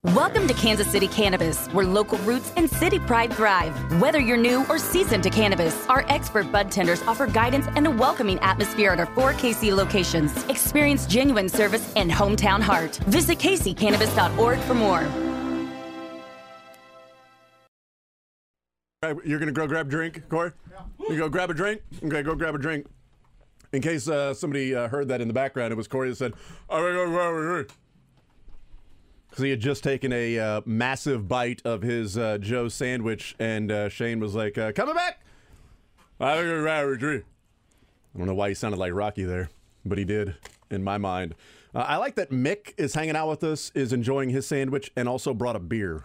Welcome to Kansas City Cannabis, where local roots and city pride thrive. Whether you're new or seasoned to cannabis, our expert bud tenders offer guidance and a welcoming atmosphere at our 4 KC locations. Experience genuine service and hometown heart. Visit kccannabis.org for more. You're going to go grab a drink, Corey? Yeah. You go grab a drink? Okay, go grab a drink. In case somebody heard that in the background, it was Corey that said, I'm going to go grab a drink. Because he had just taken a massive bite of his Joe sandwich, and Shane was like, coming back? I'm going to grab a drink. I don't know why he sounded like Rocky there, but he did, in my mind. I like that Mick is hanging out with us, is enjoying his sandwich, and also brought a beer.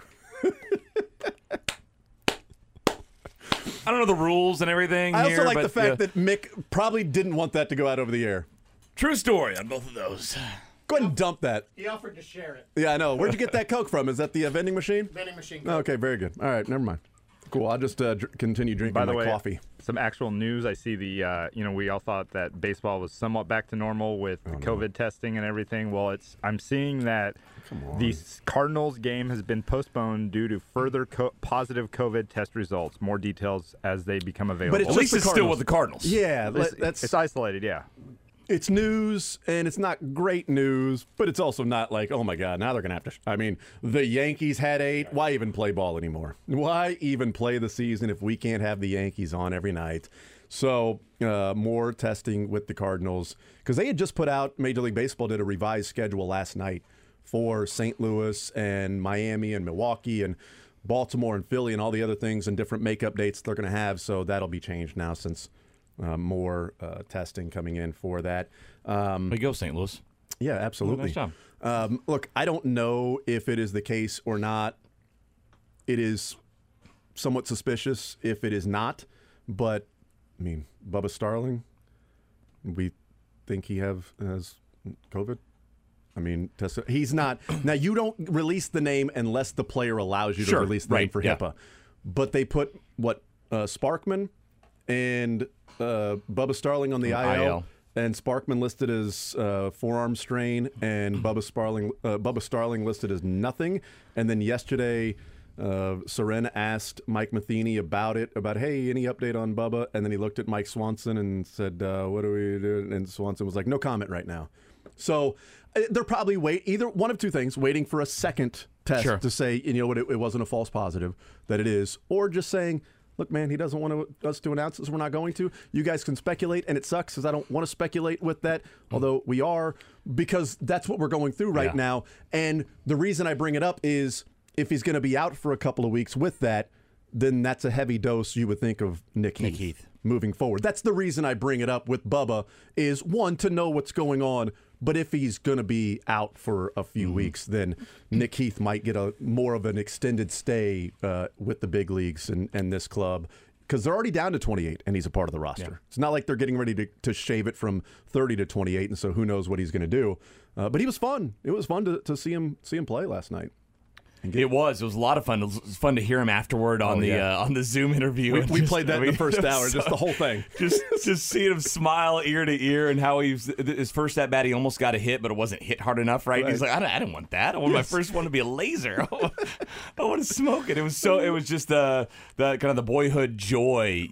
I don't know the rules and everything. I here, also like but the fact that Mick probably didn't want that to go out over the air. True story on both of those. Go ahead and dump that. He offered to share it. Yeah, I know. Where'd you get that Coke from? Is that the vending machine? Vending machine. Oh, okay, very good. All right, never mind. Cool. I'll just continue drinking By the my way, coffee. Some actual news. I see the, we all thought that baseball was somewhat back to normal with COVID testing and everything. Well, I'm seeing that the Cardinals game has been postponed due to further positive COVID test results. More details as they become available. But At least it's still with the Cardinals. Yeah, it's isolated, yeah. It's news, and it's not great news, but it's also not like, oh my God, now they're going to have to. I mean, the Yankees had 8. Why even play ball anymore? Why even play the season if we can't have the Yankees on every night? So, more testing with the Cardinals, because they had just put out, Major League Baseball did a revised schedule last night for St. Louis and Miami and Milwaukee and Baltimore and Philly and all the other things and different makeup dates they're going to have. So that'll be changed now since more testing coming in for that. There you go, St. Louis. Yeah, absolutely. Nice job. Look, I don't know if it is the case or not. It is somewhat suspicious if it is not. But, I mean, Bubba Starling, we think he has COVID. I mean, he's not. Now, you don't release the name unless the player allows you to release the name for HIPAA. But they put, Sparkman and Bubba Starling on the IL. And Sparkman listed as forearm strain, and Bubba Starling listed as nothing. And then yesterday, Seren asked Mike Matheny about hey, any update on Bubba? And then he looked at Mike Swanson and said, what do we do? And Swanson was like, no comment right now. So they're probably either one of two things, waiting for a second test to say, it wasn't a false positive, that it is, or just saying, look, man, he doesn't want us to announce this. We're not going to. You guys can speculate, and it sucks because I don't want to speculate with that, although we are, because that's what we're going through right now. And the reason I bring it up is if he's going to be out for a couple of weeks with that, then that's a heavy dose you would think of Nick Heath moving forward. That's the reason I bring it up with Bubba is, one, to know what's going on, but if he's going to be out for a few weeks, then Nick Heath might get more of an extended stay with the big leagues and this club, because they're already down to 28, and he's a part of the roster. Yeah. It's not like they're getting ready to shave it from 30 to 28, and so who knows what he's going to do. But he was fun. It was fun to see him play last night. It was a lot of fun. It was fun to hear him afterward on the Zoom interview. We played that in the first hour, just the whole thing. Just seeing him smile ear to ear, and how his first at bat he almost got a hit, but it wasn't hit hard enough. Right? He's like, I didn't want that. I want my first one to be a laser. I want to smoke it. It was just the kind of the boyhood joy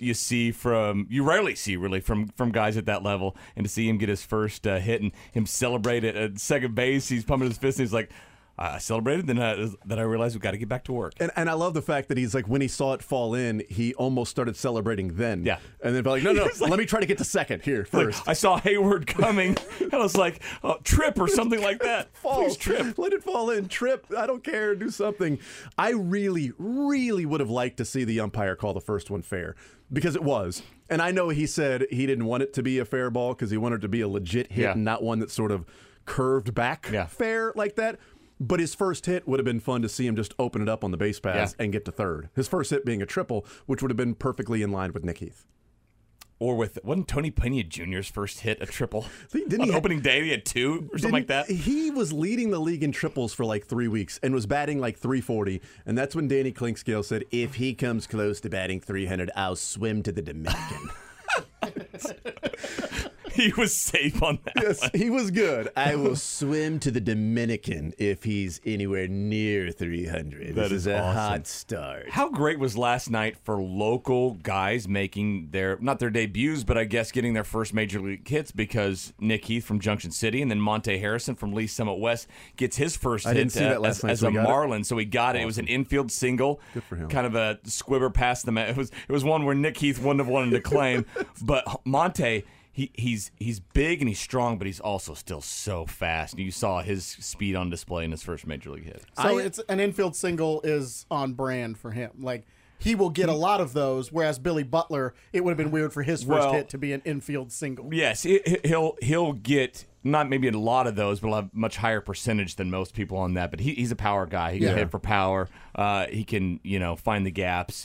you rarely see really from guys at that level, and to see him get his first hit and him celebrate it at second base, he's pumping his fist, and he's like, I celebrated, then I realized we've got to get back to work. And I love the fact that he's like, when he saw it fall in, he almost started celebrating then. Yeah. And then like, no, let me try to get to second here first. Like, I saw Hayward coming, and I was like, trip or something like that. Please trip. Let it fall in. Trip. I don't care. Do something. I really, really would have liked to see the umpire call the first one fair, because it was. And I know he said he didn't want it to be a fair ball because he wanted it to be a legit hit and not one that sort of curved back fair like that. But his first hit would have been fun to see him just open it up on the base pass and get to third. His first hit being a triple, which would have been perfectly in line with Nick Heath. Or wasn't Tony Pena Jr.'s first hit a triple? On opening day, he had 2 or something like that? He was leading the league in triples for like 3 weeks and was batting like 340. And that's when Danny Clinkscale said, if he comes close to batting 300, I'll swim to the Dominican. He was safe on that. Yes, one. he was good. I will swim to the Dominican if he's anywhere near 300. That This is a awesome. hot start. How great was last night for local guys making not their debuts, but I guess getting their first major league hits, because Nick Heath from Junction City and then Monte Harrison from Lee Summit West gets his first I hit didn't see that last night, as so a he got it? Marlin. So he got it. It was an infield single. Good for him. Kind of a squibber past them. It was one where Nick Heath wouldn't have wanted to claim, but Monte. He's big and he's strong, but he's also still so fast. And you saw his speed on display in his first major league hit. So it's an infield single is on brand for him. Like, he will get a lot of those, whereas Billy Butler, it would have been weird for his first hit to be an infield single. Yes, he'll get not maybe a lot of those, but he'll have much higher percentage than most people on that. But he's a power guy. He can hit for power. He can find the gaps.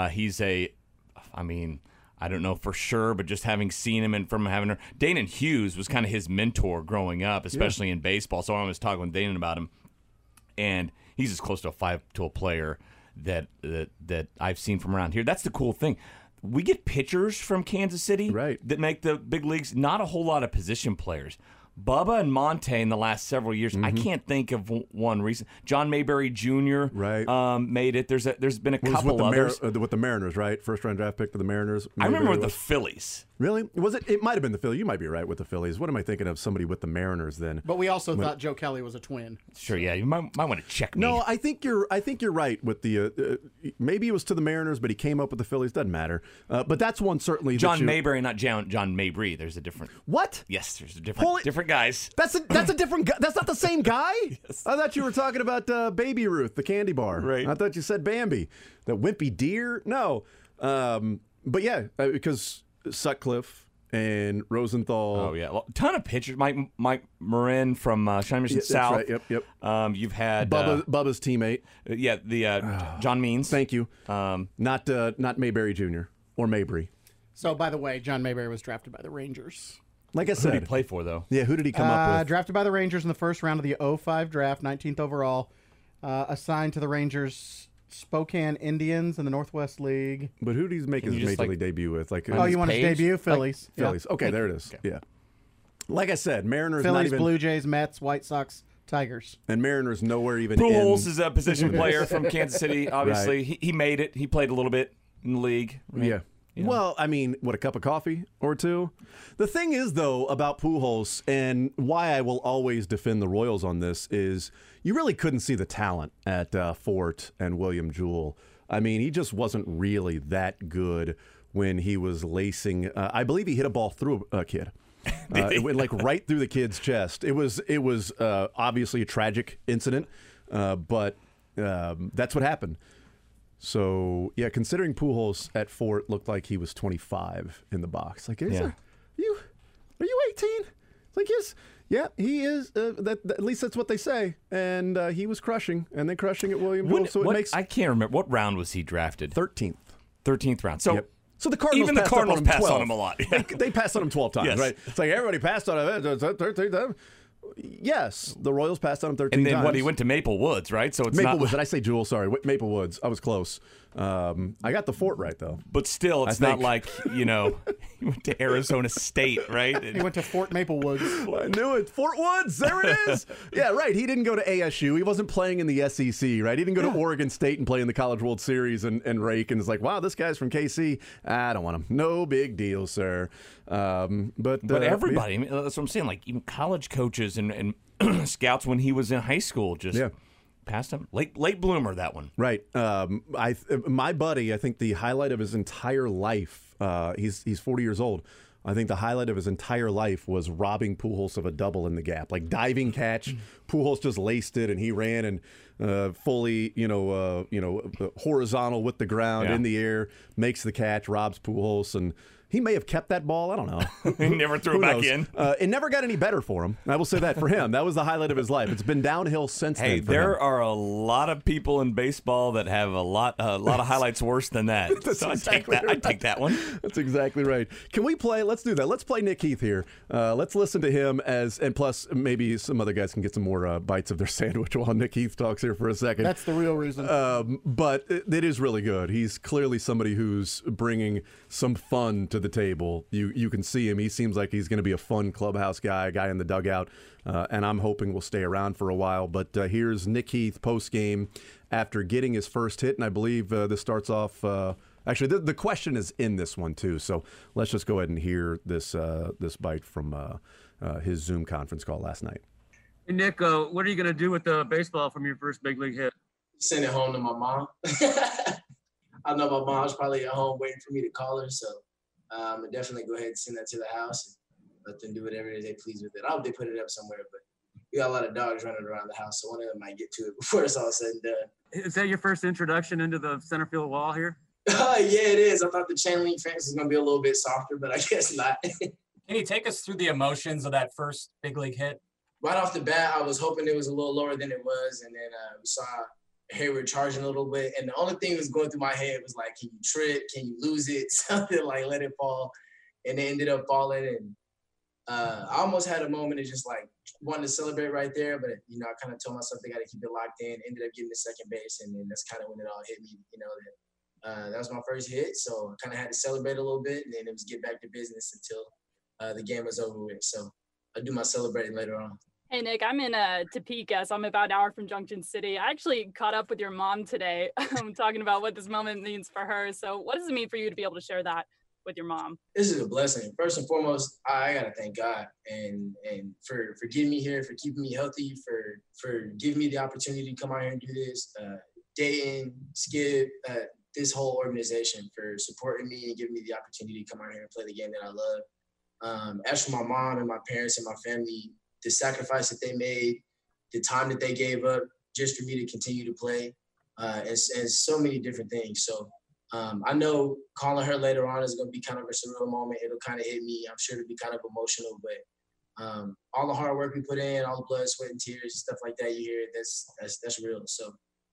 I don't know for sure, but just having seen him and from having Danon Hughes was kind of his mentor growing up, especially in baseball. So I was talking with Danon about him, and he's as close to a 5-tool player that I've seen from around here. That's the cool thing. We get pitchers from Kansas City that make the big leagues. Not a whole lot of position players. Bubba and Monte in the last several years, I can't think of one recent. John Mayberry Jr. Made it. There's been a couple others. With the Mariners, right? First round draft pick to the Mariners. I remember with the Phillies. Really? Was it? It might have been the Phillies. You might be right with the Phillies. What am I thinking of? Somebody with the Mariners then. But we also thought Joe Kelly was a twin. Sure, yeah. You might want to check me. No, I think you're right with the. Maybe it was to the Mariners, but he came up with the Phillies. Doesn't matter. But that's one certainly. John Mayberry, not John Mabry. There's a different. What? Yes, there's a different guys. That's a different guy. That's not the same guy? Yes. I thought you were talking about Baby Ruth, the candy bar. Right. I thought you said Bambi. The wimpy deer? No. But yeah, because Sutcliffe and Rosenthal. Oh, yeah. Well, ton of pitchers. Mike Marin from Shining Mission South. Right. Yep. You've had Bubba's teammate. John Means. Thank you. Not Mayberry Jr. or Mabry. So, by the way, John Mayberry was drafted by the Rangers. Like I said. Who did he play for, though? Yeah, who did he come up with? Drafted by the Rangers in the first round of the 2005 draft, 19th overall. Assigned to the Rangers Spokane Indians in the Northwest League. But who did he make his major league debut with? You want his debut? Phillies. Phillies. Okay, there it is. Okay. Yeah. Like I said, Mariners. Phillies, Blue Jays, Mets, White Sox, Tigers. And Mariners nowhere even Pujols is a position player from Kansas City, obviously. Right. He made it. He played a little bit in the league. Right? Yeah. Well, I mean, what, a cup of coffee or two? The thing is, though, about Pujols, and why I will always defend the Royals on this, is you really couldn't see the talent at Fort and William Jewell. I mean, he just wasn't really that good when he was lacing. I believe he hit a ball through a kid. It went like right through the kid's chest. It was obviously a tragic incident, but that's what happened. So, yeah, considering Pujols at Fort looked like he was 25 in the box. Like, are you 18? It's like, yes. Yeah, he is. At least that's what they say. And he was crushing, and then crushing at William Jewell. So I can't remember. What round was he drafted? 13th. 13th round. So, so the Cardinals passed on him a lot. They passed on him 12 times, right? It's like everybody passed on him 13 times. Yes, the Royals passed on him 13 times. And then he went to Maple Woods, right? So it's Woods. Did I say Jewel? Sorry, Maple Woods. I was close. I got the Fort right, though. But still, it's not like, he went to Arizona State, right? He went to Fort Maple Woods. I knew it. Fort Woods. There it is. Yeah, right. He didn't go to ASU. He wasn't playing in the SEC, right? He didn't go to Oregon State and play in the College World Series and rake. And it's like, wow, this guy's from KC. I don't want him. No big deal, sir. But everybody, I mean, that's what I'm saying. Like, even college coaches and scouts when he was in high school just passed him. Late bloomer, that one. Right. My buddy, I think the highlight of his entire life, he's 40 years old. I think the highlight of his entire life was robbing Pujols of a double in the gap. Like diving catch, Pujols just laced it and he ran and fully, horizontal with the ground in the air, makes the catch, robs Pujols, and he may have kept that ball. I don't know. He never threw it back in. It never got any better for him. I will say that for him. That was the highlight of his life. It's been downhill since then. Hey, there are a lot of people in baseball that have a lot of highlights worse than that. So exactly I'd take that one. That's exactly right. Can we play? Let's do that. Let's play Nick Heath here. Let's listen to him and plus maybe some other guys can get some more bites of their sandwich while Nick Heath talks here for a second. That's the real reason. But it is really good. He's clearly somebody who's bringing some fun to to the table. You can see him. He seems like he's going to be a fun clubhouse guy, a guy in the dugout, and I'm hoping will stay around for a while. But here's Nick Heath post-game after getting his first hit, and I believe this starts off actually, the question is in this one, too. So let's just go ahead and hear this bite from his Zoom conference call last night. Hey, Nick, what are you going to do with the baseball from your first big league hit? Send it home to my mom. I know my mom's probably at home waiting for me to call her, so I'm going to definitely go ahead and send that to the house and let them do whatever they please with it. I hope they put it up somewhere, but we got a lot of dogs running around the house, so one of them might get to it before it's all said and done. Is that your first introduction into the center field wall here? Yeah, it is. I thought the chain link fence was going to be a little bit softer, but I guess not. Can you take us through the emotions of that first big league hit? Right off the bat, I was hoping it was a little lower than it was, and then we saw Hayward charging a little bit, and the only thing that was going through my head was like, can you trip? Can you lose it? Something like let it fall, and it ended up falling, and I almost had a moment of just like wanting to celebrate right there, but I kind of told myself they got to keep it locked in. Ended up getting to second base, and then that's kind of when it all hit me. That was my first hit, so I kind of had to celebrate a little bit, and then it was get back to business until the game was over with. So I'll do my celebrating later on. Hey, Nick, I'm in Topeka, so I'm about an hour from Junction City. I actually caught up with your mom today, talking about what this moment means for her. So what does it mean for you to be able to share that with your mom? This is a blessing. First and foremost, I got to thank God and for getting me here, for keeping me healthy, for giving me the opportunity to come out here and do this. Dayton, Skip, this whole organization for supporting me and giving me the opportunity to come out here and play the game that I love. As for my mom and my parents and my family, the sacrifice that they made, the time that they gave up just for me to continue to play, and so many different things. So I know calling her later on is going to be kind of a surreal moment. It'll kind of hit me. I'm sure it'll be kind of emotional, but all the hard work we put in, all the blood, sweat, and tears, stuff like that you hear, that's real. So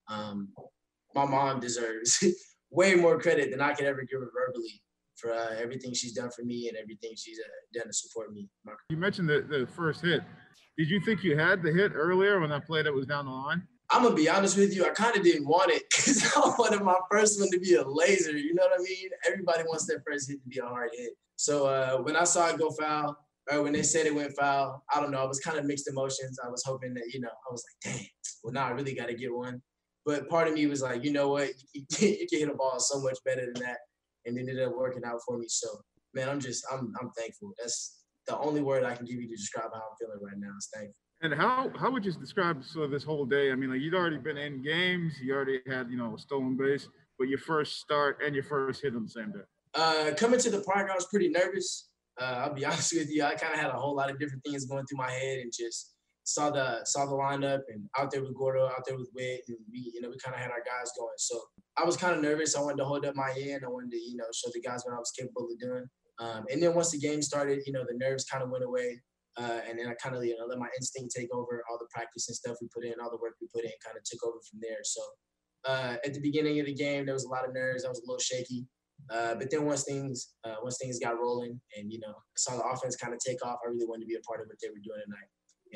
my mom deserves way more credit than I could ever give her verbally for everything she's done for me and everything she's done to support me. You mentioned the first hit. Did you think you had the hit earlier when that play that was down the line? I'm going to be honest with you. I kind of didn't want it because I wanted my first one to be a laser. You know what I mean? Everybody wants their first hit to be a hard hit. So when I saw it go foul, or when they said it went foul, I don't know. I was kind of mixed emotions. I was hoping that, I was like, dang, well, now I really got to get one. But part of me was like, you know what? You can hit a ball so much better than that. And it ended up working out for me. So, man, I'm thankful. That's the only word I can give you to describe how I'm feeling right now is thankful. And how would you describe this whole day? I mean, like, you'd already been in games. You already had, a stolen base. But your first start and your first hit on the same day. Coming to the park, I was pretty nervous. I'll be honest with you. I kind of had a whole lot of different things going through my head and just saw the lineup and out there with Gordo, out there with Witt, and we kind of had our guys going. So I was kind of nervous. I wanted to hold up my end. I wanted to, show the guys what I was capable of doing. And then once the game started, the nerves kind of went away. And then I kind of, let my instinct take over. All the practice and stuff we put in, all the work we put in kind of took over from there. So at the beginning of the game, there was a lot of nerves. I was a little shaky. But then once things got rolling and, I saw the offense kind of take off, I really wanted to be a part of what they were doing tonight.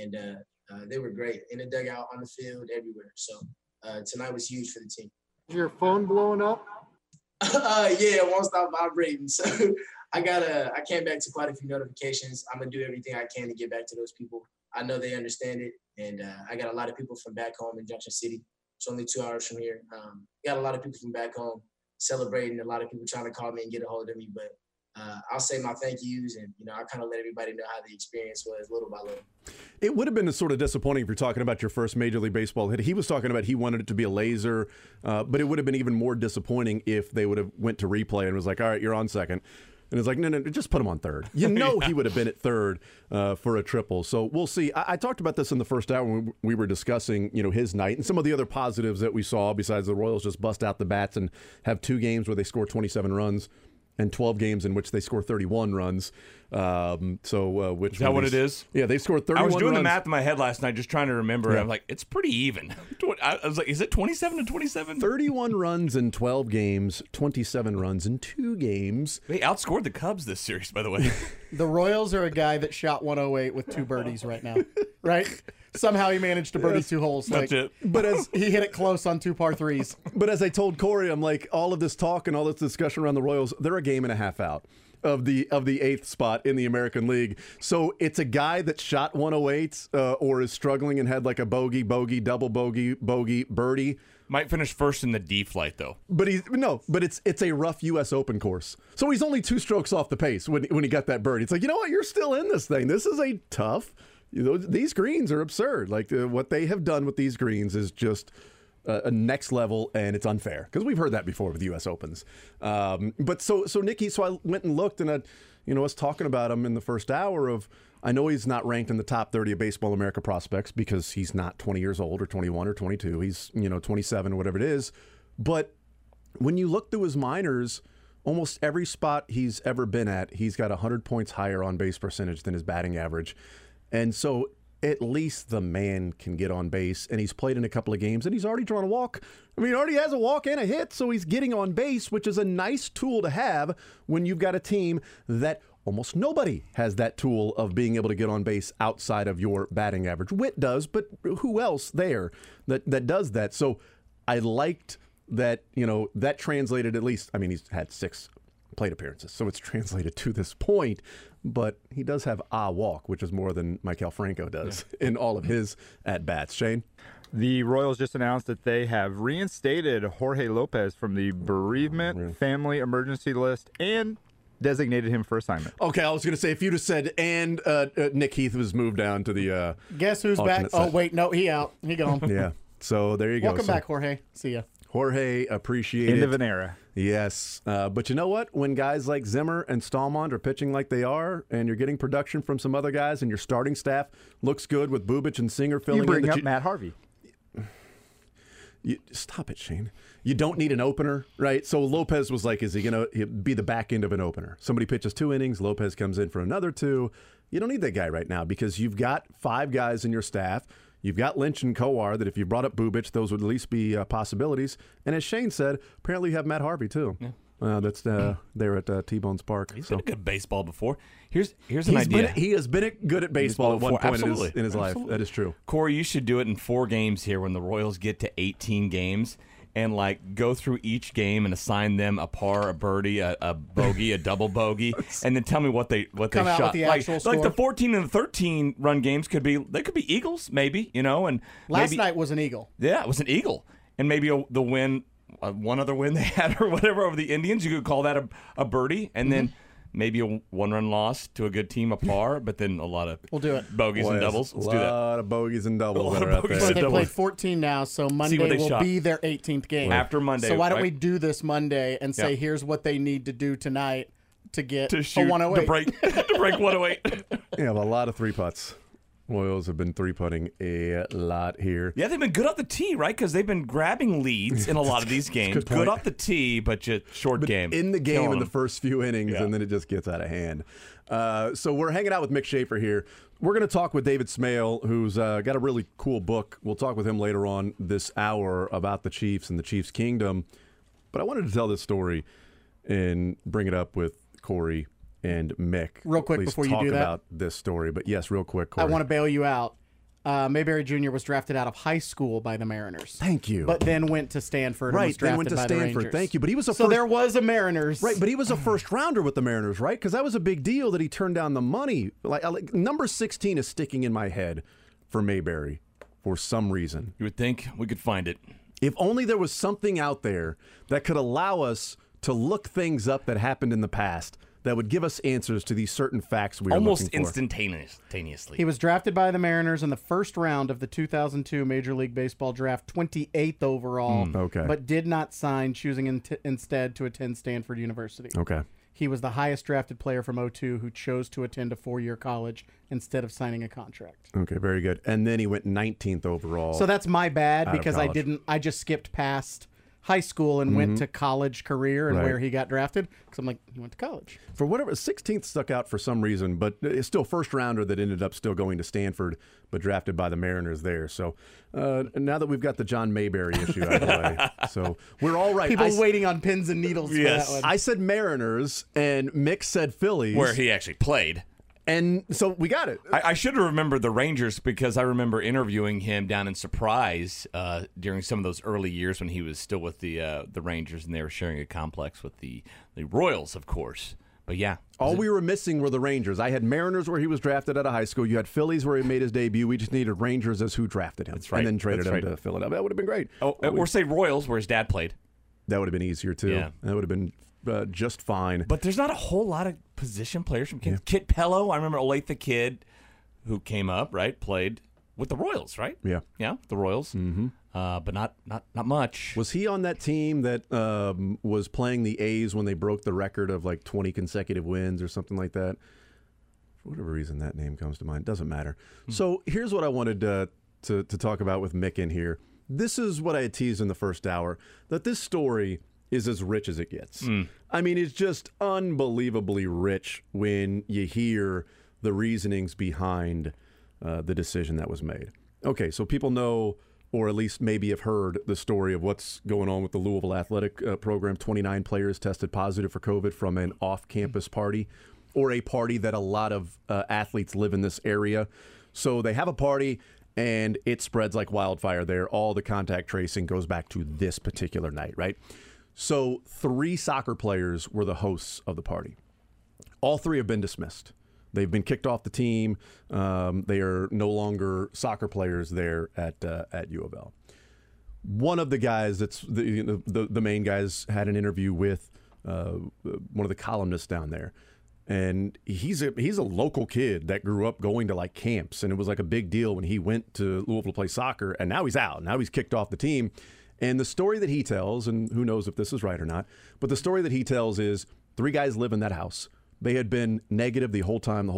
And they were great in the dugout, on the field, everywhere. So tonight was huge for the team. Is your phone blowing up? Yeah, it won't stop vibrating. So I came back to quite a few notifications. I'm going to do everything I can to get back to those people. I know they understand it. And I got a lot of people from back home in Junction City. It's only 2 hours from here. Got a lot of people from back home celebrating, a lot of people trying to call me and get a hold of me. But I'll say my thank yous, and I kind of let everybody know how the experience was little by little. It would have been sort of disappointing if you're talking about your first Major League Baseball hit. He was talking about he wanted it to be a laser, but it would have been even more disappointing if they would have went to replay and was like, all right, you're on second. And it's like, no, just put him on third. He would have been at third for a triple. So we'll see. I talked about this in the first hour when we were discussing, his night and some of the other positives that we saw besides the Royals just bust out the bats and have 2 games where they score 27 runs. And 12 games in which they score 31 runs. Which is that what it is? Yeah, they scored 31 runs. I was doing the math in my head last night, just trying to remember. Yeah. I'm like, it's pretty even. I was like, is it 27 to 27? 31 runs in 12 games, 27 runs in 2 games. They outscored the Cubs this series, by the way. The Royals are a guy that shot 108 with 2 birdies right now, right? Somehow he managed to birdie 2 holes. That's it. But as he hit it close on 2 par 3s. But as I told Corey, I'm like, all of this talk and all this discussion around the Royals, they're a game and a half out. of the 8th spot in the American League. So it's a guy that shot 108 or is struggling and had like a bogey, double bogey, birdie. Might finish first in the D flight though. But it's a rough U.S. Open course. So he's only 2 strokes off the pace when he got that birdie. It's like, you know what? You're still in this thing. This is a tough. These greens are absurd. Like what they have done with these greens is just a next level, and it's unfair because we've heard that before with U.S. Opens. But so Nikki, so I went and looked, and I was talking about him in the first hour of. I know he's not ranked in the top 30 of Baseball America prospects because he's not 20 years old or 21 or 22. He's 27 or whatever it is. But when you look through his minors, almost every spot he's ever been at, he's got 100 points higher on base percentage than his batting average. And so at least the man can get on base, and he's played in a couple of games, and he's already drawn a walk. I mean, he already has a walk and a hit, so he's getting on base, which is a nice tool to have when you've got a team that almost nobody has that tool of being able to get on base outside of your batting average. Witt does, but who else there that does that? So I liked that, that translated at least, I mean, he's had 6 plate appearances, so it's translated to this point, but he does have a walk, which is more than Maikel Franco does in all of his at-bats. Shane? The Royals just announced that they have reinstated Jorge Lopez from the bereavement family emergency list and designated him for assignment. Okay, I was going to say, if you'd have said, and Nick Heath was moved down to the guess who's back? Set. Oh, wait, no, he out. He gone. Yeah, so there you go. Welcome back, Jorge. See ya. Jorge, appreciate it. End of an era. Yes, but you know what? When guys like Zimmer and Stallman are pitching like they are, and you're getting production from some other guys, and your starting staff looks good with Bubic and Singer filling in. You bring up Matt Harvey. Stop it, Shane. You don't need an opener, right? So Lopez was like, is he going to be the back end of an opener? Somebody pitches 2 innings, Lopez comes in for another 2. You don't need that guy right now because you've got 5 guys in your staff. You've got Lynch and Kowar that if you brought up Bubic, those would at least be possibilities. And as Shane said, apparently you have Matt Harvey too. Yeah. That's there at T-Bones Park. He's been a good baseball before. Here's an idea. He has been good at baseball at one point in his life. That is true. Corey, you should do it in 4 games here when the Royals get to 18 games and go through each game and assign them a par, a birdie, a bogey, a double bogey, and then tell me what they Come out shot. With the actual score. Like the 14 and the 13 run games could be Eagles maybe, and last night was an Eagle. Yeah, it was an Eagle, and maybe the win. One other win they had or whatever over the Indians, you could call that a birdie, and then maybe a 1-run loss to a good team, a par, but then a lot of bogeys and doubles. Let's do that. A lot of bogeys and doubles that are out there. Well, they played 14 now, so Monday will be their 18th game. After Monday. So why don't we do this Monday and say, here's what they need to do tonight to get to shoot, a 108. To break 108. Yeah, a lot of 3 putts. Royals have been 3-putting a lot here. Yeah, they've been good off the tee, right? Because they've been grabbing leads in a lot of these games. Good off the tee, but just short game. In the game in the first few innings, and then it just gets out of hand. So we're hanging out with Mick Schaefer here. We're going to talk with David Smale, who's got a really cool book. We'll talk with him later on this hour about the Chiefs and the Chiefs' kingdom. But I wanted to tell this story and bring it up with Corey and Mick. Real quick Please before you talk do that. about this story. But yes, real quick, Corey. I want to bail you out. Mayberry Jr. was drafted out of high school by the Mariners. Thank you. But then went to Stanford and was drafted went to by Stanford. the Rangers. Thank you. But he was so there was a Mariners. Right, but he was a first rounder with the Mariners, right? Because that was a big deal that he turned down the money. Like number 16 is sticking in my head for Mayberry for some reason. You would think we could find it. If only there was something out there that could allow us to look things up that happened in the past that would give us answers to these certain facts we are almost looking for. instantaneously. He was drafted by the Mariners in the first round of the 2002 Major League Baseball draft, 28th overall, but did not sign, choosing instead to attend Stanford University. Okay. He was the highest drafted player from 2002 who chose to attend a 4-year college instead of signing a contract. Okay, very good. And then he went 19th overall. So that's my bad because I just skipped past high school and went to college career and where he got drafted because I'm like, he went to college. For whatever, 16th stuck out for some reason, but it's still first rounder that ended up still going to Stanford, but drafted by the Mariners there. So now that we've got the John Mayberry issue out of the way, so we're all right. People waiting on pins and needles for that one. I said Mariners and Mick said Phillies. Where he actually played. And so we got it. I should have remembered the Rangers because I remember interviewing him down in Surprise during some of those early years when he was still with the Rangers and they were sharing a complex with the Royals, of course. But yeah. All we were missing were the Rangers. I had Mariners where he was drafted out of high school. You had Phillies where he made his debut. We just needed Rangers as who drafted him. That's right. And then traded him to Philadelphia. That would have been great. Or say Royals where his dad played. That would have been easier, too. Yeah. That would have been just fine. But there's not a whole lot of position players from Kansas. Kit Pello, I remember Olathe the Kid, who came up, right, played with the Royals, right? Yeah. Yeah, the Royals. Mm-hmm. But not much. Was he on that team that was playing the A's when they broke the record of like 20 consecutive wins or something like that? For whatever reason that name comes to mind. Doesn't matter. So here's what I wanted to talk about with Mick in here. This is what I had teased in the first hour, that this story is as rich as it gets. I mean, it's just unbelievably rich when you hear the reasonings behind the decision that was made. Okay, so people know, or at least maybe have heard the story of what's going on with the Louisville athletic program. 29 players tested positive for COVID from an off-campus party, or a party that a lot of athletes live in this area. So they have a party, and it spreads like wildfire there. All the contact tracing goes back to this particular night, right? So 3 soccer players were the hosts of the party. All 3 have been dismissed. They've been kicked off the team. They are no longer soccer players there at U of L. One of the guys that's the main guys had an interview with one of the columnists down there. And he's a local kid that grew up going to like camps, and it was like a big deal when he went to Louisville to play soccer, and now he's out. Now he's kicked off the team. And the story that he tells, and who knows if this is right or not, but the story that he tells is 3 guys live in that house. They had been negative the whole time,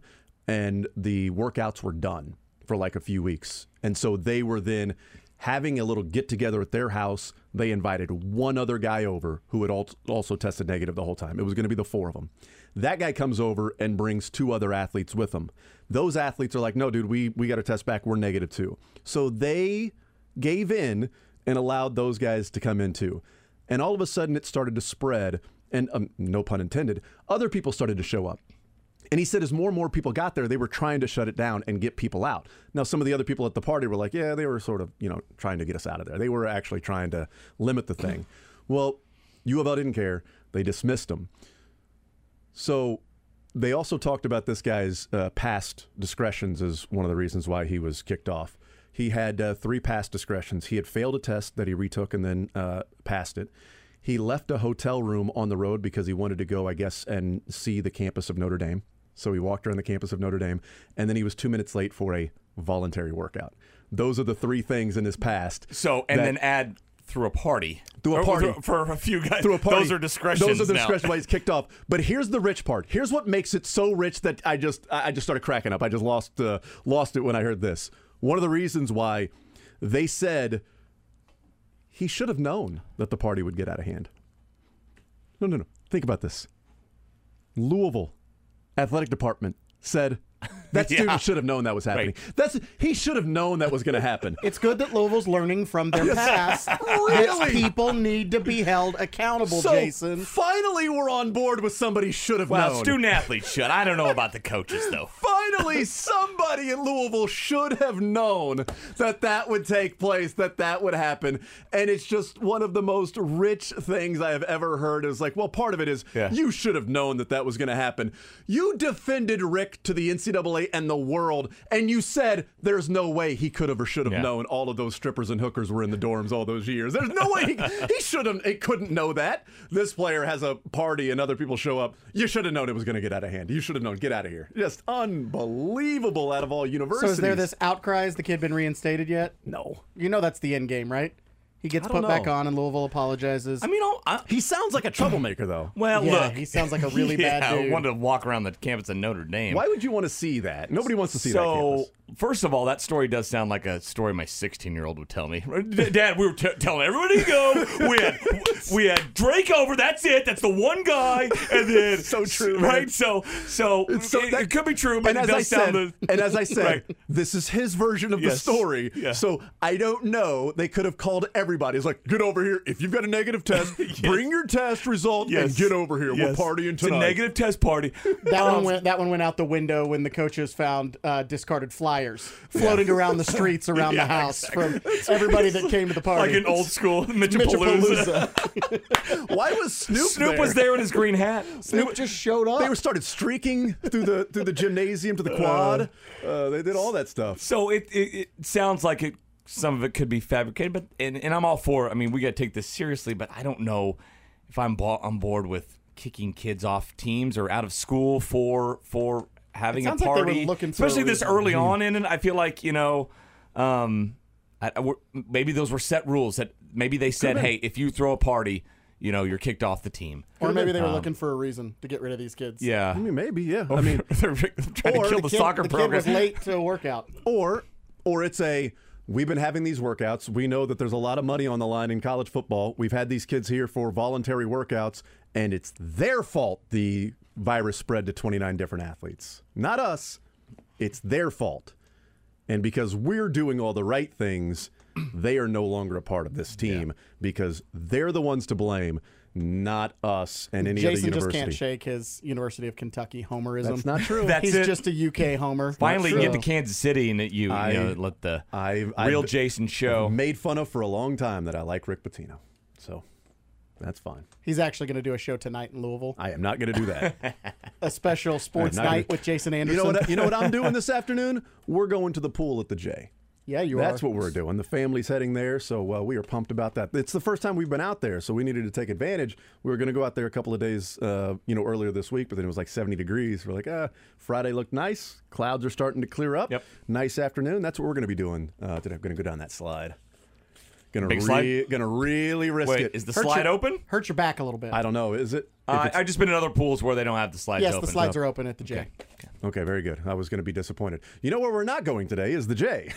and the workouts were done for like a few weeks. And so they were then having a little get-together at their house. They invited one other guy over who had also tested negative the whole time. It was going to be the 4 of them. That guy comes over and brings 2 other athletes with him. Those athletes are like, no, dude, we got to test back. We're negative too. So they gave in and allowed those guys to come in too. And all of a sudden it started to spread. And no pun intended, other people started to show up. And he said as more and more people got there, they were trying to shut it down and get people out. Now, some of the other people at the party were like, yeah, they were sort of, trying to get us out of there. They were actually trying to limit the thing. Well, U of L didn't care. They dismissed him. So they also talked about this guy's past discretions as one of the reasons why he was kicked off. He had 3 past discretions. He had failed a test that he retook and then passed it. He left a hotel room on the road because he wanted to go, I guess, and see the campus of Notre Dame. So he walked around the campus of Notre Dame, and then he was 2 minutes late for a voluntary workout. Those are the 3 things in his past. So, and then add through a party. Through a party. For a few guys. Through a party. Those are discretions. Those are the discretions why he's kicked off. But here's the rich part. Here's what makes it so rich that I just started cracking up. I just lost it when I heard this. One of the reasons why they said he should have known that the party would get out of hand. No. Think about this. Louisville athletic department said that student should have known that was happening. Right. He should have known that was going to happen. It's good that Louisville's learning from their past. Really? People need to be held accountable, Jason. Finally, we're on board with somebody should have known. Well, student athletes should. I don't know about the coaches, though. Finally, somebody in Louisville should have known that would take place, that would happen. And it's just one of the most rich things I have ever heard. Is like, well, part of it is you should have known that was going to happen. You defended Rick to the NCAA and the world, and you said there's no way he could have or should have known all of those strippers and hookers were in the dorms all those years. There's no way he couldn't know that. This player has a party and other people show up. You should have known it was going to get out of hand. You should have known. Get out of here. Just unbelievable out of all universities. So is there this outcry? Has the kid been reinstated yet? No. You know that's the end game, right? He gets put back on and Louisville apologizes. I mean, he sounds like a troublemaker, though. Well, yeah, look. he sounds like a really bad dude. I wanted to walk around the campus of Notre Dame. Why would you want to see that? Nobody wants to see that campus. First of all, that story does sound like a story my 16-year-old would tell me. Dad, we were telling everybody to go. We had Drake over. That's it. That's the one guy. And then so true, right? Man. So it could be true, but and it does sound. As I said, right. This is his version of the story. Yeah. So I don't know. They could have called everybody everybody. It's like, get over here. If you've got a negative test, bring your test result and get over here. We're partying tonight. It's a negative test party. That one went out the window when the coaches found discarded flyers floating around the streets around the house from everybody that came to the party. Like an old school Mitchapalooza. Why was Snoop Snoop was there in his green hat. Snoop just showed up. They started streaking through the gymnasium to the quad. They did all that stuff. So it sounds like some of it could be fabricated, but and I'm all for it. I mean, we got to take this seriously, but I don't know if I'm on board with kicking kids off teams or out of school for having a party, especially this early on in it. I feel like, maybe those were set rules that maybe they said, hey, if you throw a party, you're kicked off the team. Or maybe they were looking for a reason to get rid of these kids. Yeah. I mean, maybe, yeah. I mean, they're trying to kill the soccer program. The kid was late to a workout. Or it's we've been having these workouts. We know that there's a lot of money on the line in college football. We've had these kids here for voluntary workouts, and it's their fault the virus spread to 29 different athletes. Not us. It's their fault. And because we're doing all the right things, they are no longer a part of this team because they're the ones to blame, not us and any other university. Jason just can't shake his University of Kentucky homerism. That's not true. He's just a UK homer. Finally, you get to Kansas City and you let the real Jason show. I've made fun of for a long time that I like Rick Pitino, so that's fine. He's actually going to do a show tonight in Louisville. I am not going to do that. A special sports night with Jason Anderson. You know what I'm doing this afternoon? We're going to the pool at the J. Yeah, That's what we're doing. The family's heading there, so we are pumped about that. It's the first time we've been out there, so we needed to take advantage. We were going to go out there a couple of days, earlier this week, but then it was like 70 degrees. We're like, Friday looked nice. Clouds are starting to clear up. Yep. Nice afternoon. That's what we're going to be doing today. I'm going to go down that slide. Gonna really risk it. Is the slide open? Hurt your back a little bit. I don't know. Is it? I've just been in other pools where they don't have the slides open. Yes, the slides are open at the J. Okay, very good. I was going to be disappointed. You know where we're not going today is the J.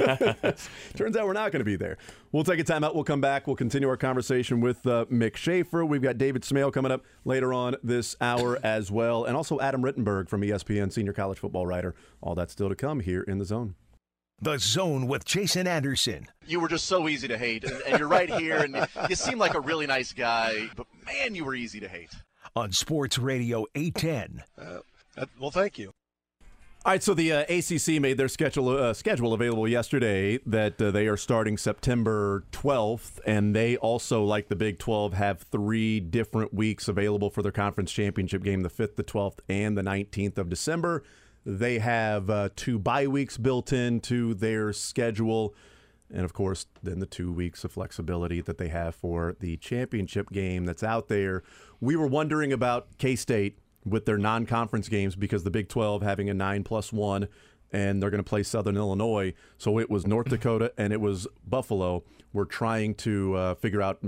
Turns out we're not going to be there. We'll take a timeout. We'll come back. We'll continue our conversation with Mick Schaefer. We've got David Smale coming up later on this hour as well. And also Adam Rittenberg from ESPN, senior college football writer. All that's still to come here in The Zone. The Zone with Jason Anderson. You were just so easy to hate, and you're right here, and you seem like a really nice guy, but man, you were easy to hate. On Sports Radio 810. Well, thank you. All right, so the ACC made their schedule available yesterday that they are starting September 12th, and they also, like the Big 12, have 3 different weeks available for their conference championship game, the 5th, the 12th, and the 19th of December. They have 2 bye weeks built into their schedule. And, of course, then the 2 weeks of flexibility that they have for the championship game that's out there. We were wondering about K-State with their non-conference games because the Big 12 having a 9+1, and they're going to play Southern Illinois. So it was North Dakota and it was Buffalo. We're trying to figure out,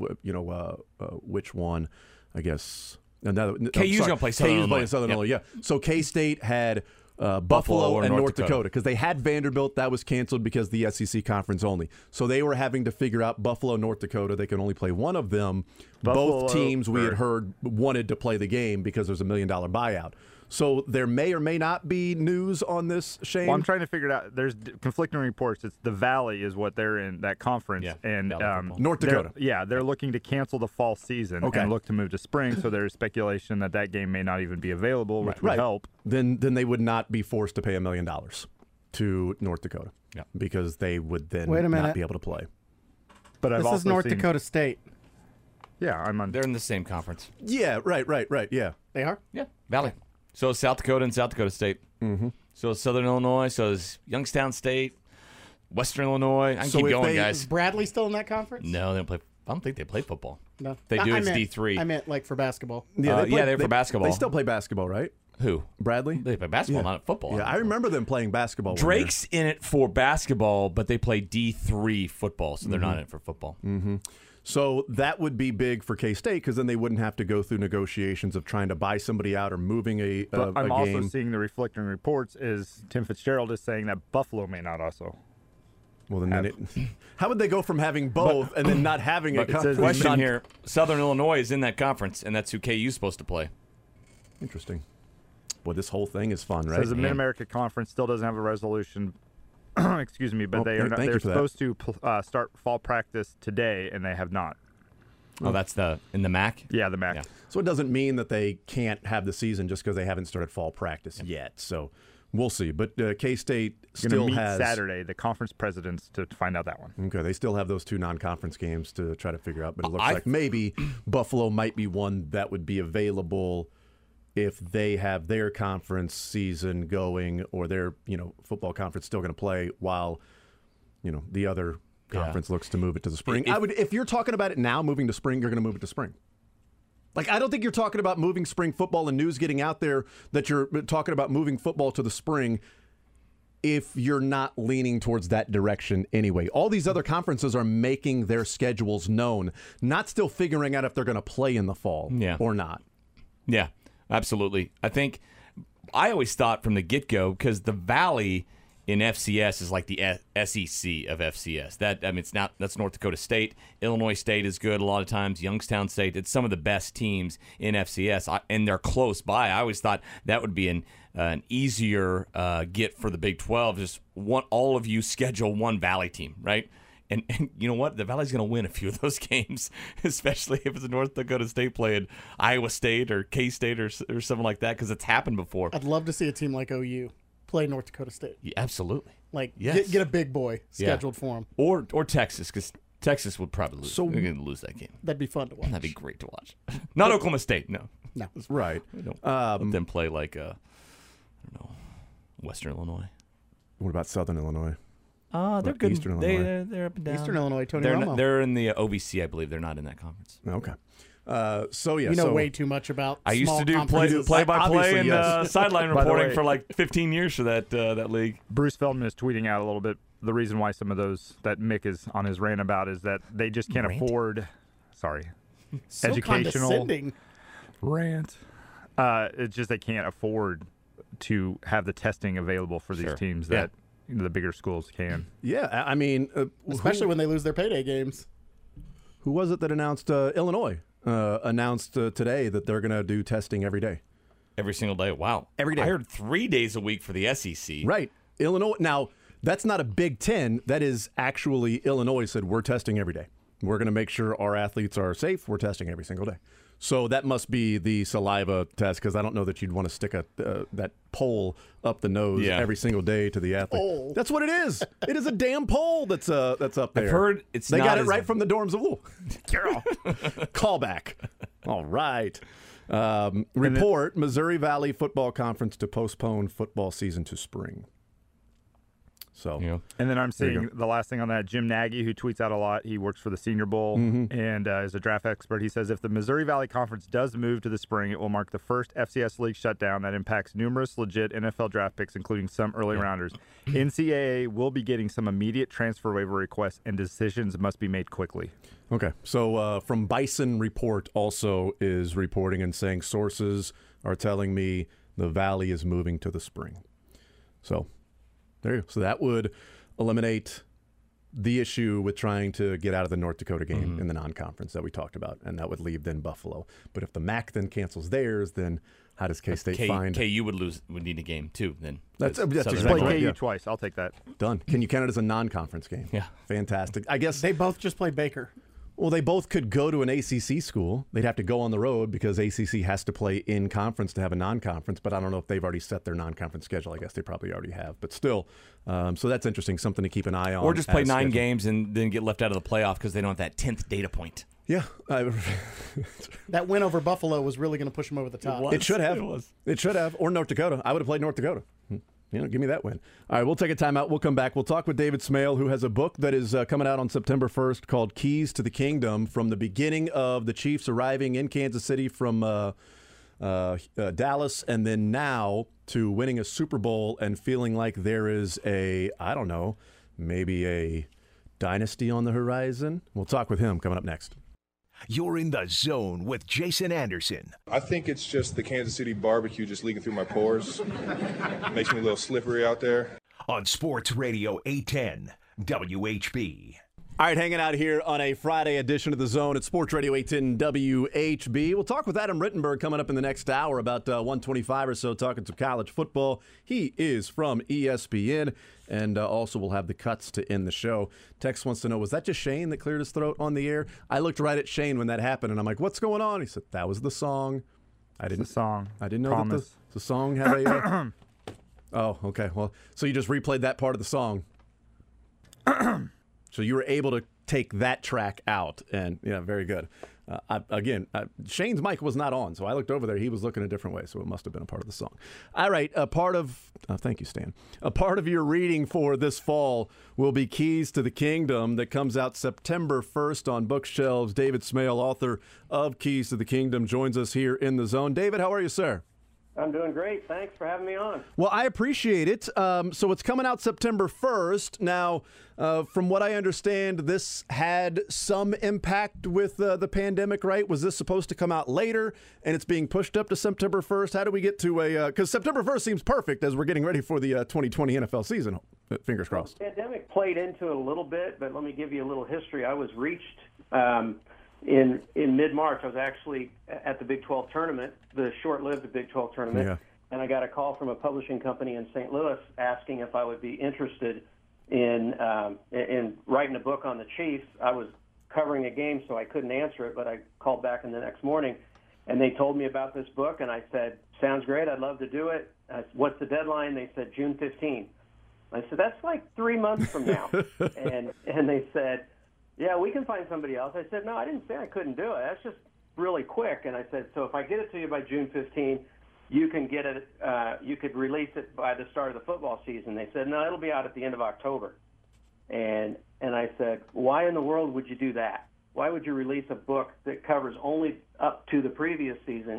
which one, I guess. KU's going to play Southern Illinois. Playing Southern Illinois, yeah. So K-State had Buffalo and North Dakota because they had Vanderbilt. That was canceled because the SEC conference only. So they were having to figure out Buffalo, North Dakota. They can only play one of them. Both teams we had heard wanted to play the game because there's $1 million buyout. So there may or may not be news on this, Shane. Well, I'm trying to figure it out. There's conflicting reports. It's the Valley is what they're in, that conference. Yeah, and North Dakota. They're looking to cancel the fall season and look to move to spring. So there's speculation that game may not even be available, which would help. Then they would not be forced to pay $1 million to North Dakota because they would then not be able to play. But this is North Dakota State. Yeah, they're in the same conference. Yeah, right, yeah. They are? Yeah, Valley. So is South Dakota and South Dakota State. Mm-hmm. So is Southern Illinois. So is Youngstown State, Western Illinois. I can keep going, guys. Is Bradley still in that conference? No, they don't play. I don't think they play football. No. They do. It's D3. I meant like for basketball. They're for basketball. They still play basketball, right? Who? Bradley? They play basketball, not football. Yeah, I remember them playing basketball. Drake's in it for basketball, but they play D3 football, so they're not in it for football. Mm-hmm. So that would be big for K-State because then they wouldn't have to go through negotiations of trying to buy somebody out or moving a I'm game. also seeing the reflecting reports is Tim Fitzgerald is saying that Buffalo may not also. Well, then how would they go from having both and then not having a conference? Question here. Southern Illinois is in that conference, and that's who KU's supposed to play. Interesting. Well, this whole thing is fun, right? Says the Mid-America Conference still doesn't have a resolution excuse me, but they're supposed to start fall practice today, and they have not. Oh, that's in the MAC? Yeah, the MAC. Yeah. So it doesn't mean that they can't have the season just because they haven't started fall practice yet. So we'll see. But K-State still has Saturday, the conference presidents, to find out that one. Okay, they still have those 2 non-conference games to try to figure out. But it looks like maybe Buffalo might be one that would be available if they have their conference season going, or their football conference still going to play while the other conference looks to move it to the spring. If you're talking about it now, moving to spring, you're going to move it to spring. Like, I don't think you're talking about moving spring football and news getting out there that you're talking about moving football to the spring if you're not leaning towards that direction anyway. All these other conferences are making their schedules known, not still figuring out if they're going to play in the fall or not. Yeah, absolutely. I always thought from the get-go, because the Valley in FCS is like the SEC of FCS. That's North Dakota State. Illinois State is good a lot of times. Youngstown State. It's some of the best teams in FCS, and they're close by. I always thought that would be an easier get for the Big 12. Just all of you schedule one Valley team, right? And you know what? The Valley's going to win a few of those games, especially if it's a North Dakota State playing Iowa State or K-State or something like that, because it's happened before. I'd love to see a team like OU play North Dakota State. Yeah, absolutely. Get a big boy scheduled for them. Or Texas, because Texas would probably lose. We're going to lose that game. That'd be fun to watch. That'd be great to watch. Not Oklahoma State, no. Right. Let them play like, Western Illinois. What about Southern Illinois? They're good. Eastern Illinois. They're up and down. Eastern Illinois, Tony Romo. They're in the OVC, I believe. They're not in that conference. Okay. We know way too much about. I used to do play-by-play and sideline reporting for like 15 years for that league. Bruce Feldman is tweeting out a little bit. The reason why some of those that Mick is on his rant about is that they just can't afford. Sorry, so educational rant. It's just they can't afford to have the testing available for these teams that the bigger schools can. Yeah, I mean, especially when they lose their payday games. Who was it that announced Illinois? Announced today that they're going to do testing every day. Every single day? Wow. Every day. I heard 3 days a week for the SEC. Right. Illinois. Now, that's not a Big Ten. That is actually Illinois said, we're testing every day. We're going to make sure our athletes are safe. We're testing every single day. So that must be the saliva test, because I don't know that you'd want to stick that pole up the nose every single day to the athlete. Pole. That's what it is. It is a damn pole that's up there. I've heard they got it right from the dorms of Louisville. Callback. All right. Report: Missouri Valley Football Conference to postpone football season to spring. So, and then I'm seeing the last thing on that, Jim Nagy, who tweets out a lot. He works for the Senior Bowl and is a draft expert. He says if the Missouri Valley Conference does move to the spring, it will mark the first FCS league shutdown that impacts numerous legit NFL draft picks, including some early rounders. NCAA will be getting some immediate transfer waiver requests, and decisions must be made quickly. Okay. So from Bison Report also is reporting and saying sources are telling me the Valley is moving to the spring. So there you go. So that would eliminate the issue with trying to get out of the North Dakota game in the non-conference that we talked about, and that would leave then Buffalo. But if the MAC then cancels theirs, then how does K-State find? KU would need a game too. Then that's just play KU twice. I'll take that. Done. Can you count it as a non-conference game? Yeah, fantastic. I guess they both just played Baker. Well, they both could go to an ACC school. They'd have to go on the road because ACC has to play in conference to have a non-conference, but I don't know if they've already set their non-conference schedule. I guess they probably already have, but still. So that's interesting, something to keep an eye on. Or just play 9 games and then get left out of the playoff because they don't have that 10th data point. Yeah. That win over Buffalo was really going to push them over the top. It should have. It should have. Or North Dakota. I would have played North Dakota. Give me that win. All right, we'll take a timeout. We'll come back. We'll talk with David Smale, who has a book that is coming out on September 1st called Keys to the Kingdom, from the beginning of the Chiefs arriving in Kansas City from Dallas, and then now to winning a Super Bowl and feeling like there is maybe a dynasty on the horizon. We'll talk with him coming up next. You're in the zone with Jason Anderson. I think it's just the Kansas City barbecue just leaking through my pores. Makes me a little slippery out there. On Sports Radio 810 WHB. All right, hanging out here on a Friday edition of The Zone at Sports Radio 810 WHB. We'll talk with Adam Rittenberg coming up in the next hour, about 1:25 or so, talking some college football. He is from ESPN, and also we'll have the cuts to end the show. Tex wants to know, was that just Shane that cleared his throat on the air? I looked right at Shane when that happened, and I'm like, what's going on? He said, that was the song. I didn't know Promise. that the song had a... Oh, okay. Well, so you just replayed that part of the song. So you were able to take that track out, and yeah, very good. Shane's mic was not on, so I looked over there. He was looking a different way, so it must have been a part of the song. All right, thank you, Stan. A part of your reading for this fall will be Keys to the Kingdom that comes out September 1st on bookshelves. David Smale, author of Keys to the Kingdom, joins us here in the Zone. David, how are you, sir? I'm doing great. Thanks for having me on. Well, I appreciate it. So it's coming out September 1st. Now, from what I understand, this had some impact with the pandemic, right? Was this supposed to come out later, and it's being pushed up to September 1st? How do we get to because September 1st seems perfect as we're getting ready for the 2020 NFL season. Fingers crossed. The pandemic played into it a little bit, but let me give you a little history. I was reached in mid-March. I was actually at the Big 12 tournament, the short-lived Big 12 tournament, and I got a call from a publishing company in St. Louis asking if I would be interested in writing a book on the Chiefs. I was covering a game, so I couldn't answer it, but I called back in the next morning, and they told me about this book, and I said, sounds great, I'd love to do it. What's the deadline? They said June 15th. I said, that's like 3 months from now. and they said, yeah, we can find somebody else. I said, no, I didn't say I couldn't do it. That's just really quick. And I said, so if I get it to you by June 15th, you can get it. You could release it by the start of the football season. They said, no, it'll be out at the end of October. And I said, why in the world would you do that? Why would you release a book that covers only up to the previous season,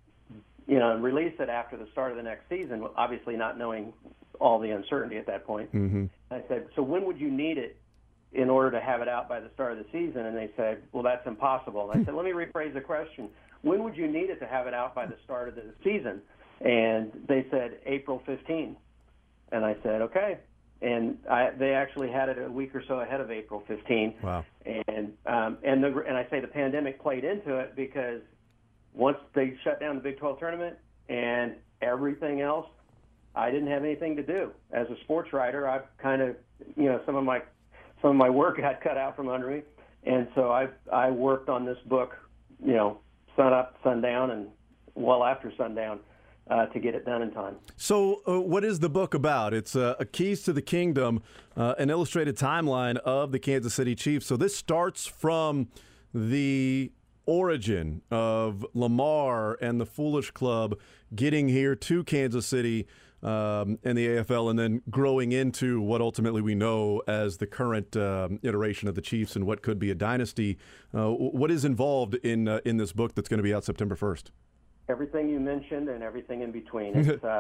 and release it after the start of the next season, obviously not knowing all the uncertainty at that point? Mm-hmm. I said, so when would you need it in order to have it out by the start of the season? And they said, well, that's impossible. And I said, let me rephrase the question. When would you need it to have it out by the start of the season? And they said, April 15. And I said, okay. And they actually had it a week or so ahead of April 15. Wow. And I say the pandemic played into it because once they shut down the Big 12 tournament and everything else, I didn't have anything to do. As a sports writer, I've kind of, some of my work got cut out from under me, and so I worked on this book, sun up, sundown, and well after sundown to get it done in time. So what is the book about? It's a Keys to the Kingdom, an illustrated timeline of the Kansas City Chiefs. So this starts from the origin of Lamar and the Foolish Club getting here to Kansas City and the AFL, and then growing into what ultimately we know as the current iteration of the Chiefs and what could be a dynasty. What is involved in this book that's going to be out September 1st? Everything you mentioned and everything in between.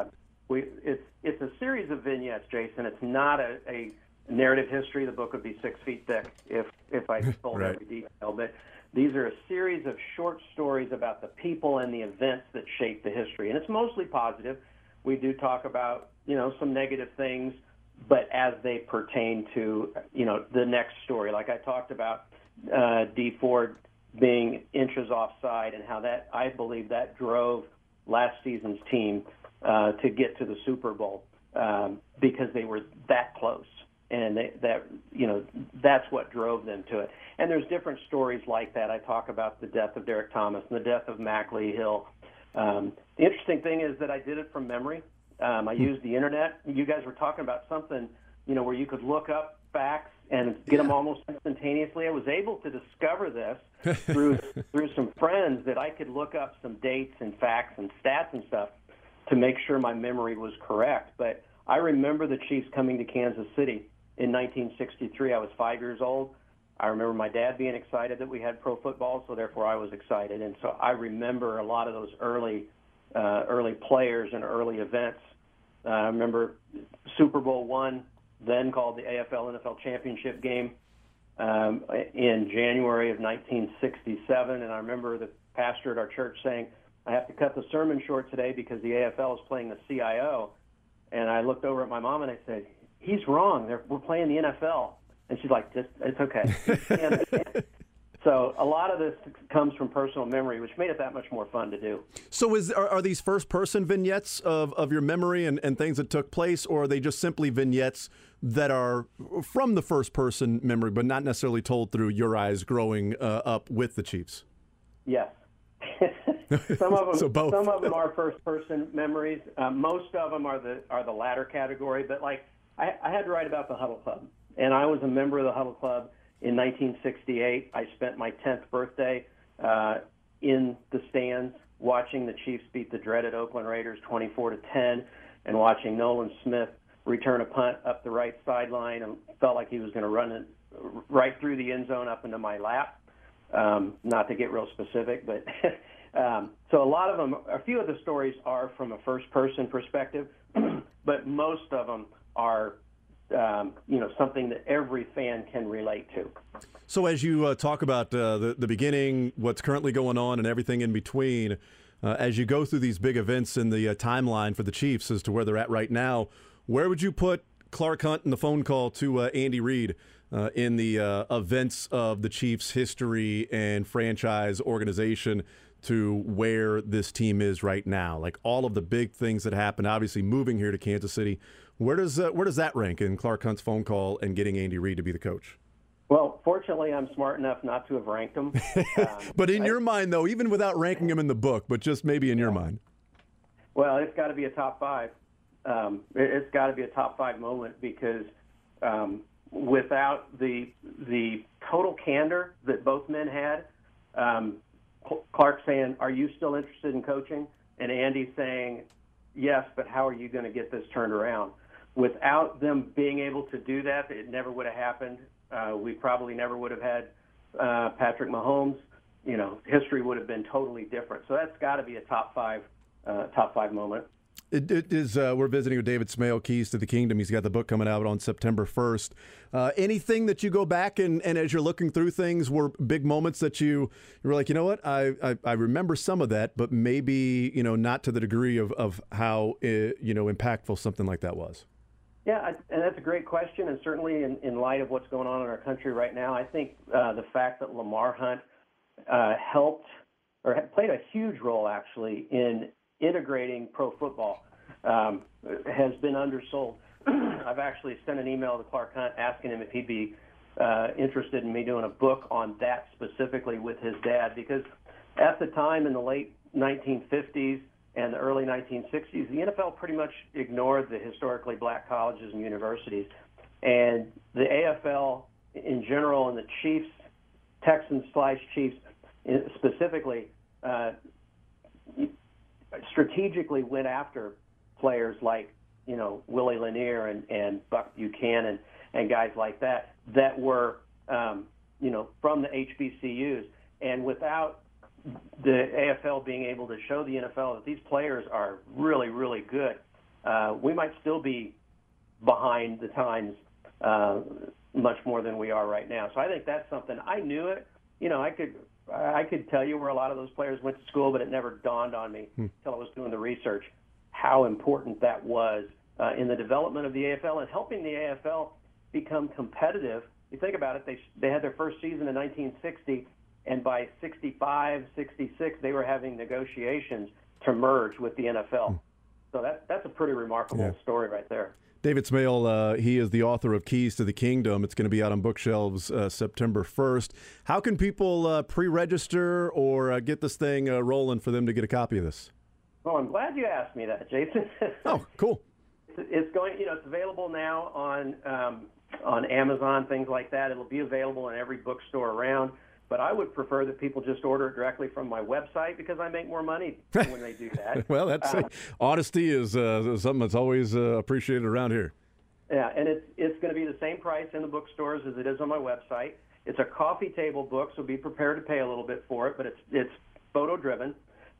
It's a series of vignettes, Jason. It's not a narrative history. The book would be 6 feet thick if I told every detail. But these are a series of short stories about the people and the events that shape the history. And it's mostly positive. We do talk about, some negative things, but as they pertain to, the next story. Like I talked about Dee Ford being inches offside and how that, I believe that drove last season's team to get to the Super Bowl because they were that close. And that's what drove them to it. And there's different stories like that. I talk about the death of Derek Thomas and the death of Mac Lee Hill. The interesting thing is that I did it from memory. I used the internet. You guys were talking about something, where you could look up facts and get them almost instantaneously. I was able to discover this through some friends that I could look up some dates and facts and stats and stuff to make sure my memory was correct. But I remember the Chiefs coming to Kansas City in 1963. I was 5 years old. I remember my dad being excited that we had pro football, so therefore I was excited. And so I remember a lot of those early players and early events. I remember Super Bowl I, then called the AFL-NFL Championship game in January of 1967. And I remember the pastor at our church saying, I have to cut the sermon short today because the AFL is playing the CIO. And I looked over at my mom and I said, he's wrong. We're playing the NFL. And she's like, it's okay. You understand. So a lot of this comes from personal memory, which made it that much more fun to do. So are these first-person vignettes of your memory and things that took place, or are they just simply vignettes that are from the first-person memory, but not necessarily told through your eyes growing up with the Chiefs? Yes. Some of them, so both. Some of them are first-person memories. Most of them are the latter category. But like, I had to write about the Huddle Club, and I was a member of the Huddle Club in 1968. I spent my 10th birthday in the stands watching the Chiefs beat the dreaded Oakland Raiders 24-10, and watching Nolan Smith return a punt up the right sideline and felt like he was going to run it right through the end zone up into my lap. Not to get real specific, but so a few of the stories are from a first-person perspective, but most of them are something that every fan can relate to. So as you talk about the beginning, what's currently going on, and everything in between, as you go through these big events in the timeline for the Chiefs as to where they're at right now, where would you put Clark Hunt and the phone call to Andy Reid in the events of the Chiefs' history and franchise organization to where this team is right now? Like all of the big things that happened, obviously moving here to Kansas City, where does that rank in Clark Hunt's phone call and getting Andy Reid to be the coach? Well, fortunately, I'm smart enough not to have ranked them. But in your mind, though, even without ranking them in the book, but just maybe in your mind. Well, it's got to be a top five. It's got to be a top five moment because without the total candor that both men had, Clark saying, "Are you still interested in coaching?" and Andy saying, "Yes, but how are you going to get this turned around?" Without them being able to do that, it never would have happened. We probably never would have had Patrick Mahomes. History would have been totally different. So that's got to be a top five moment. It is. We're visiting with David Smale, Keys to the Kingdom. He's got the book coming out on September 1st. Anything that you go back and as you're looking through things were big moments that you were like, you know what, I remember some of that, but maybe, not to the degree of how, impactful something like that was. Yeah, and that's a great question. And certainly in light of what's going on in our country right now, I think the fact that Lamar Hunt helped or played a huge role actually in integrating pro football has been undersold. I've actually sent an email to Clark Hunt asking him if he'd be interested in me doing a book on that specifically with his dad, because at the time in the late 1950s and the early 1960s, the NFL pretty much ignored the historically black colleges and universities. And the AFL in general and the Chiefs, Texans/Chiefs specifically, strategically went after players like, Willie Lanier and Buck Buchanan and guys like that were, from the HBCUs. And without the AFL being able to show the NFL that these players are really, really good, we might still be behind the times much more than we are right now. So I think that's something. I knew it. I could tell you where a lot of those players went to school, but it never dawned on me until I was doing the research how important that was in the development of the AFL and helping the AFL become competitive. You think about it, they had their first season in 1960, and by 65, 66, they were having negotiations to merge with the NFL. So that's a pretty remarkable story right there. David Smale, he is the author of Keys to the Kingdom. It's going to be out on bookshelves September 1st. How can people pre-register or get this thing rolling for them to get a copy of this? Well, I'm glad you asked me that, Jason. Oh, cool. It's going. It's available now on Amazon, things like that. It'll be available in every bookstore around. But I would prefer that people just order it directly from my website because I make more money when they do that. Well, that's honesty is something that's always appreciated around here. Yeah, and it's going to be the same price in the bookstores as it is on my website. It's a coffee table book, so be prepared to pay a little bit for it, but it's photo driven.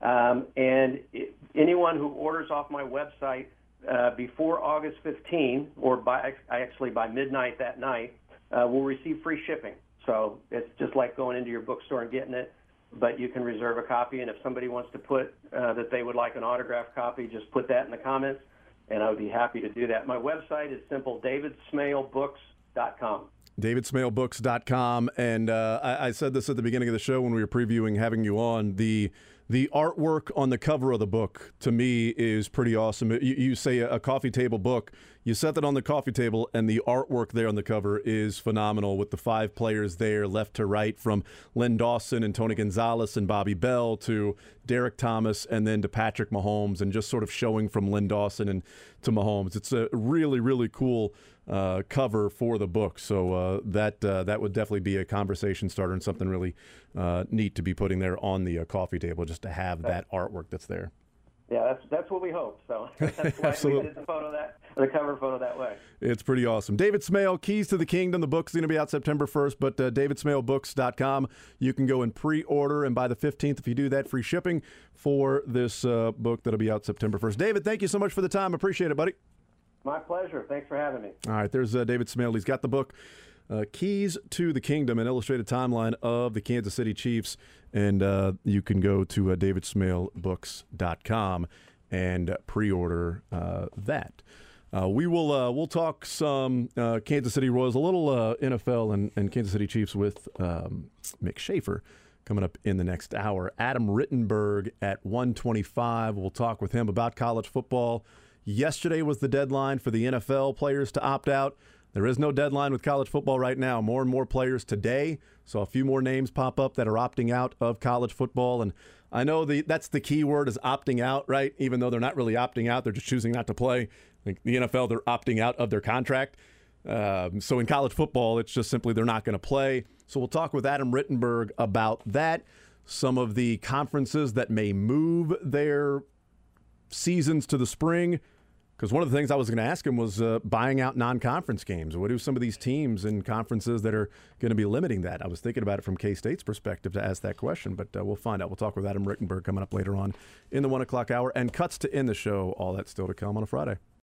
Anyone who orders off my website before August 15, or by midnight that night, will receive free shipping. So it's just like going into your bookstore and getting it, but you can reserve a copy. And if somebody wants to put that they would like an autographed copy, just put that in the comments, and I would be happy to do that. My website is simple, davidsmalebooks.com. DavidSmaleBooks.com. And I said this at the beginning of the show when we were previewing having you on. The artwork on the cover of the book, to me, is pretty awesome. You say a coffee table book. You set that on the coffee table, and the artwork there on the cover is phenomenal with the 5 players there left to right, from Len Dawson and Tony Gonzalez and Bobby Bell to Derek Thomas and then to Patrick Mahomes, and just sort of showing from Len Dawson and to Mahomes. It's a really, really cool cover for the book. So that would definitely be a conversation starter and something really neat to be putting there on the coffee table, just to have that artwork that's there. Yeah, that's what we hope. So that's why we did the cover photo that way. It's pretty awesome. David Smale, Keys to the Kingdom. The book's going to be out September 1st, but DavidSmaleBooks.com. You can go and pre-order, and by the 15th, if you do that, free shipping for this book that'll be out September 1st. David, thank you so much for the time. Appreciate it, buddy. My pleasure. Thanks for having me. All right, there's David Smale. He's got the book, Keys to the Kingdom, an illustrated timeline of the Kansas City Chiefs. And you can go to DavidSmaleBooks.com and pre-order that. We'll talk some Kansas City Royals, a little NFL and Kansas City Chiefs with Mick Schaefer coming up in the next hour. Adam Rittenberg at 1:25. We'll talk with him about college football. Yesterday was the deadline for the NFL players to opt out. There is no deadline with college football right now. More and more players today. So a few more names pop up that are opting out of college football. And I know that's the key word is opting out, right? Even though they're not really opting out, they're just choosing not to play. Like the NFL, they're opting out of their contract. So in college football, it's just simply they're not going to play. So we'll talk with Adam Rittenberg about that. Some of the conferences that may move their seasons to the spring. Because one of the things I was going to ask him was buying out non-conference games. What do some of these teams and conferences that are going to be limiting that? I was thinking about it from K-State's perspective to ask that question, but we'll find out. We'll talk with Adam Rittenberg coming up later on in the 1 o'clock hour. And cuts to end the show. All that's still to come on a Friday.